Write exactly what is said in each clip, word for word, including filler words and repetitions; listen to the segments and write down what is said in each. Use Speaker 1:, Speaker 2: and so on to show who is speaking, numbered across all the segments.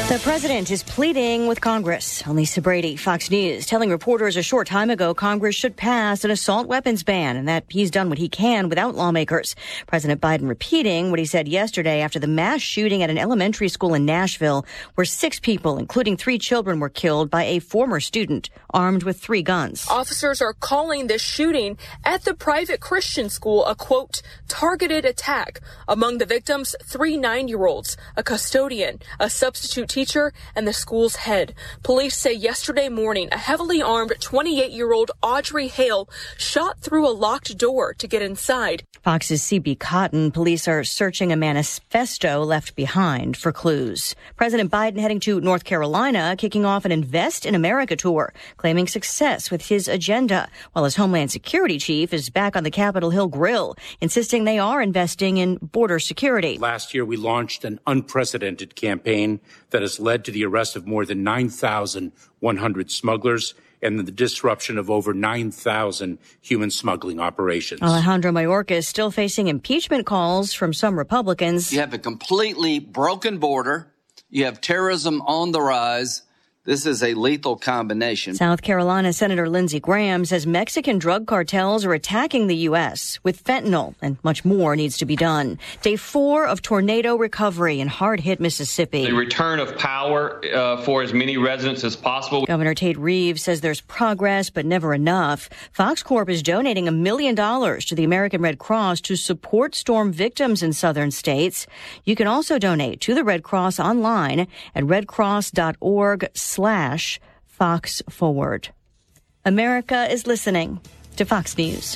Speaker 1: The president is pleading with Congress. Lisa Brady, Fox News, telling reporters a short time ago Congress should pass an assault weapons ban and that he's done what he can without lawmakers. President Biden repeating what he said yesterday after the mass shooting at an elementary school in Nashville where six people, including three children, were killed by a former student armed with three guns.
Speaker 2: Officers are calling this shooting at the private Christian school a, quote, targeted attack. Among the victims, three nine-year-olds, a custodian, a substitute teacher, teacher and the school's head. Police say yesterday morning, a heavily armed twenty-eight-year-old Audrey Hale shot through a locked door to get inside.
Speaker 1: Fox's C B Cotton, police are searching a manifesto left behind for clues. President Biden heading to North Carolina, kicking off an Invest in America tour, claiming success with his agenda, while his Homeland Security chief is back on the Capitol Hill Grill, insisting they are investing in border security.
Speaker 3: Last year, we launched an unprecedented campaign that has led to the arrest of more than nine thousand one hundred smugglers and the disruption of over nine thousand human smuggling operations.
Speaker 1: Alejandro Mayorkas still facing impeachment calls from some Republicans.
Speaker 4: You have a completely broken border. You have terrorism on the rise. This is a lethal combination.
Speaker 1: South Carolina Senator Lindsey Graham says Mexican drug cartels are attacking the U S with fentanyl, and much more needs to be done. Day four of tornado recovery in hard-hit Mississippi.
Speaker 5: The return of power uh, for as many residents as possible.
Speaker 1: Governor Tate Reeves says there's progress, but never enough. Fox Corp is donating a million dollars to the American Red Cross to support storm victims in southern states. You can also donate to the Red Cross online at redcross.org slash Fox Forward. America is listening to Fox News.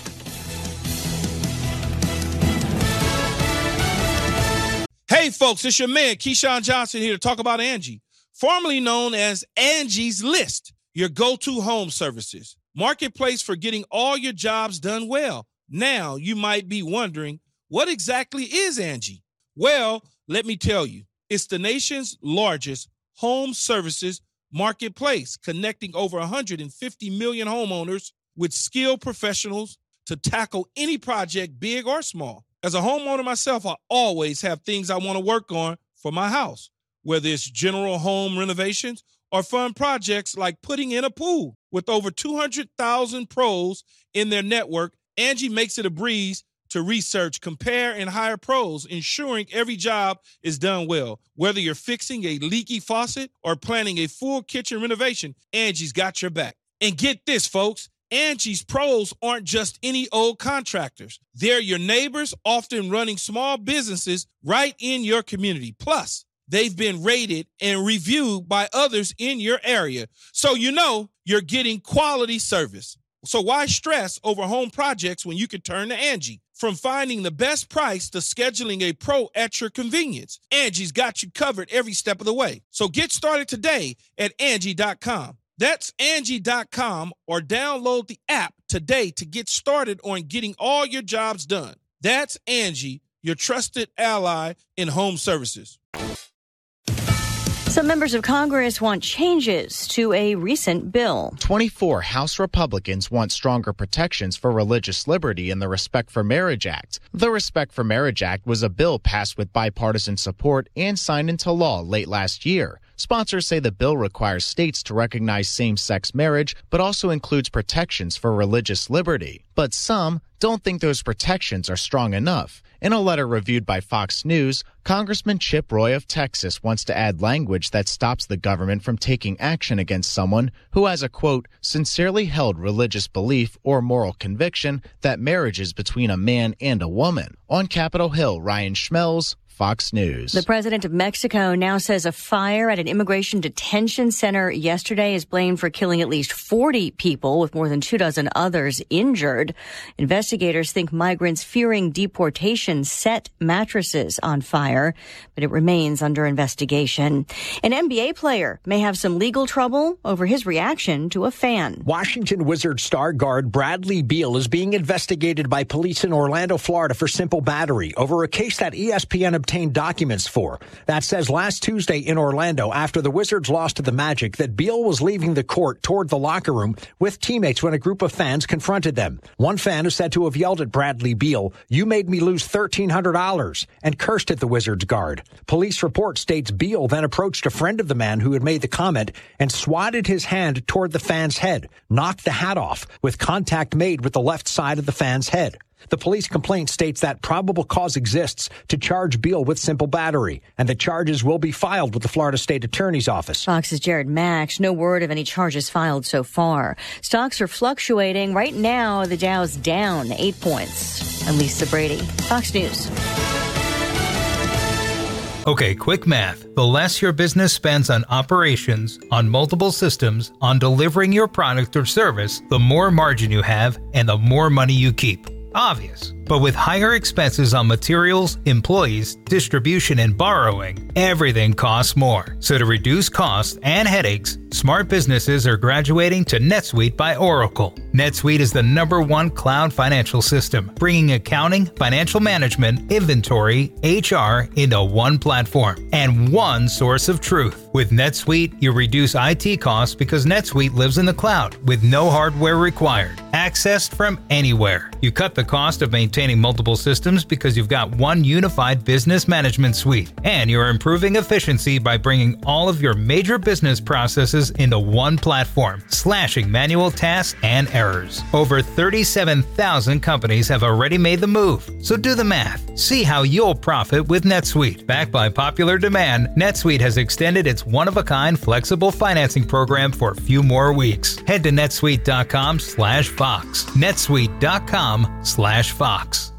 Speaker 6: Hey, folks, it's your man, Keyshawn Johnson, here to talk about Angie, formerly known as Angie's List, your go-to home services marketplace for getting all your jobs done well. Now, you might be wondering, what exactly is Angie? Well, let me tell you, it's the nation's largest home services marketplace, connecting over one hundred fifty million homeowners with skilled professionals to tackle any project, big or small. As a homeowner myself, I always have things I want to work on for my house, whether it's general home renovations or fun projects like putting in a pool. With over two hundred thousand pros in their network, Angie makes it a breeze to research, compare, and hire pros, ensuring every job is done well. Whether you're fixing a leaky faucet or planning a full kitchen renovation, Angie's got your back. And get this, folks, Angie's pros aren't just any old contractors. They're your neighbors, often running small businesses right in your community. Plus, they've been rated and reviewed by others in your area, so you know you're getting quality service. So why stress over home projects when you can turn to Angie? From finding the best price to scheduling a pro at your convenience, Angie's got you covered every step of the way. So get started today at Angie dot com. That's Angie dot com, or download the app today to get started on getting all your jobs done. That's Angie, your trusted ally in home services.
Speaker 1: Some members of Congress want changes to a recent bill.
Speaker 7: twenty-four House Republicans want stronger protections for religious liberty in the Respect for Marriage Act. The Respect for Marriage Act was a bill passed with bipartisan support and signed into law late last year. Sponsors say the bill requires states to recognize same-sex marriage, but also includes protections for religious liberty. But some don't think those protections are strong enough. In a letter reviewed by Fox News, Congressman Chip Roy of Texas wants to add language that stops the government from taking action against someone who has a, quote, sincerely held religious belief or moral conviction that marriage is between a man and a woman. On Capitol Hill, Ryan Schmelz, Fox News.
Speaker 1: The president of Mexico now says a fire at an immigration detention center yesterday is blamed for killing at least forty people, with more than two dozen others injured. Investigators think migrants fearing deportation set mattresses on fire, but it remains under investigation. An N B A player may have some legal trouble over his reaction to a fan.
Speaker 8: Washington Wizards star guard Bradley Beal is being investigated by police in Orlando, Florida for simple battery over a case that E S P N obtained documents for. That says last Tuesday in Orlando, after the Wizards lost to the Magic, that Beal was leaving the court toward the locker room with teammates when a group of fans confronted them. One fan is said to have yelled at Bradley Beal, "You made me lose thirteen hundred dollars," and cursed at the Wizards guard. Police report states Beal then approached a friend of the man who had made the comment and swatted his hand toward the fan's head, knocked the hat off, with contact made with the left side of the fan's head. The police complaint states that probable cause exists to charge Beal with simple battery, and the charges will be filed with the Florida State Attorney's Office.
Speaker 1: Fox's Jared Max. No word of any charges filed so far. Stocks are fluctuating. Right now, the Dow's down eight points. I'm Lisa Brady, Fox News.
Speaker 9: Okay, quick math. The less your business spends on operations, on multiple systems, on delivering your product or service, the more margin you have and the more money you keep. Obvious. But with higher expenses on materials, employees, distribution, and borrowing, everything costs more. So to reduce costs and headaches, smart businesses are graduating to NetSuite by Oracle. NetSuite is the number one cloud financial system, bringing accounting, financial management, inventory, H R into one platform and one source of truth. With NetSuite, you reduce I T costs because NetSuite lives in the cloud with no hardware required, accessed from anywhere. You cut the cost of maintaining multiple systems because you've got one unified business management suite, and you're improving efficiency by bringing all of your major business processes into one platform, slashing manual tasks and errors. Over thirty-seven thousand companies have already made the move, so do the math. See how you'll profit with NetSuite. Backed by popular demand, NetSuite has extended its one-of-a-kind flexible financing program for a few more weeks. Head to netsuite.com slash Fox. netsuite.com slash Fox.